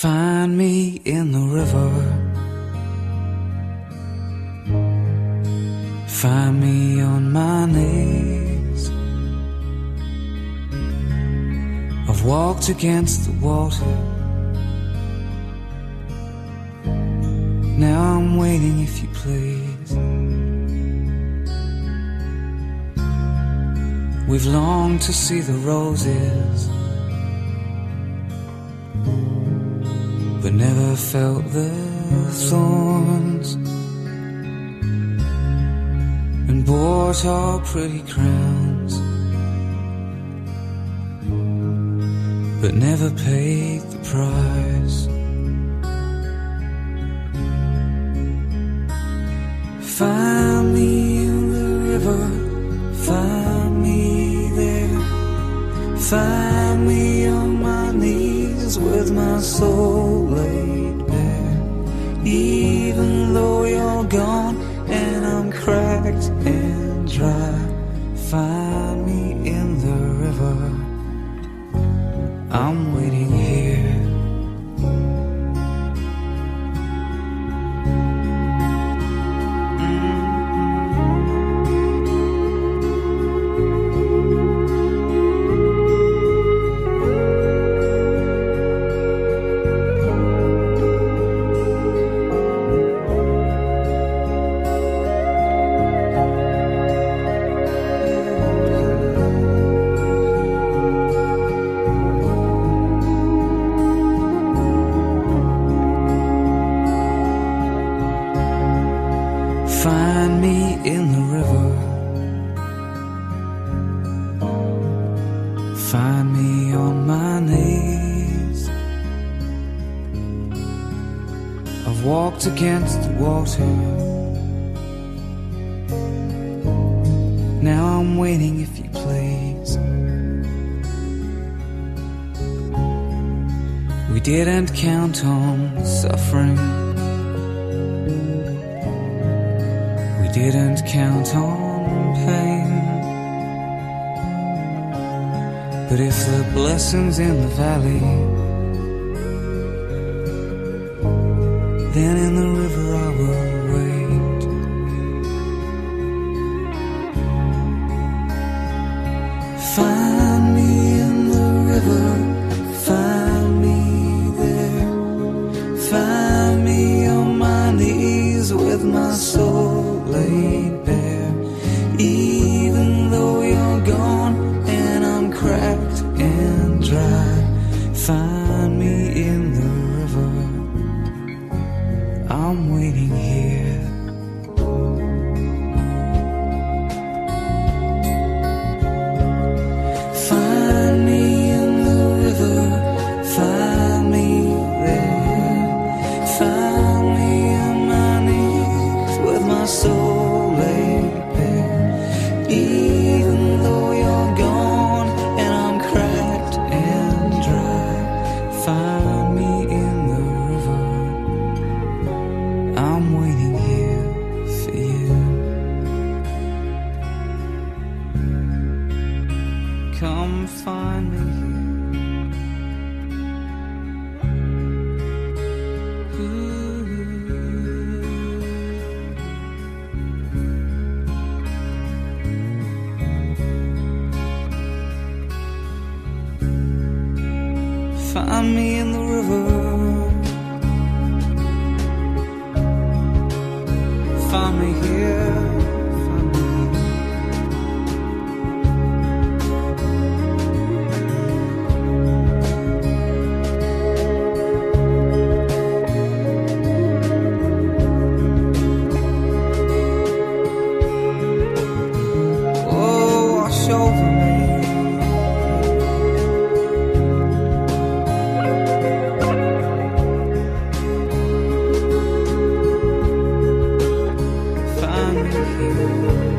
Find me in the river. Find me on my knees. I've walked against the water. Now I'm waiting, if you please. We've longed to see the roses, but never felt the thorns, and bought our pretty crowns, but never paid the price. Find me in the river, find me there. Find me on my knees with my soul laid bare. Even though you're gone and I'm cracked and dry, find me in the river. I'm waiting here. Find me in the river. Find me on my knees. I've walked against the water. Now I'm waiting, if you please. We didn't count on suffering. Didn't count on pain. But if the blessing's in the valley, then in the river I will wait. Find me in the river, find me there. Find me on my knees with my soul laid bare. Even though you're gone and I'm cracked and dry, find me in the river. I'm waiting here. Find me in the river, find me there. Find me on my knees with my soul laid bare. Even though you're gone and I'm cracked and dry, find me in the river. I'm waiting here for you. Come find me here. Find me in the river. Find me here. Find me here. Oh, wash over me. Find me here.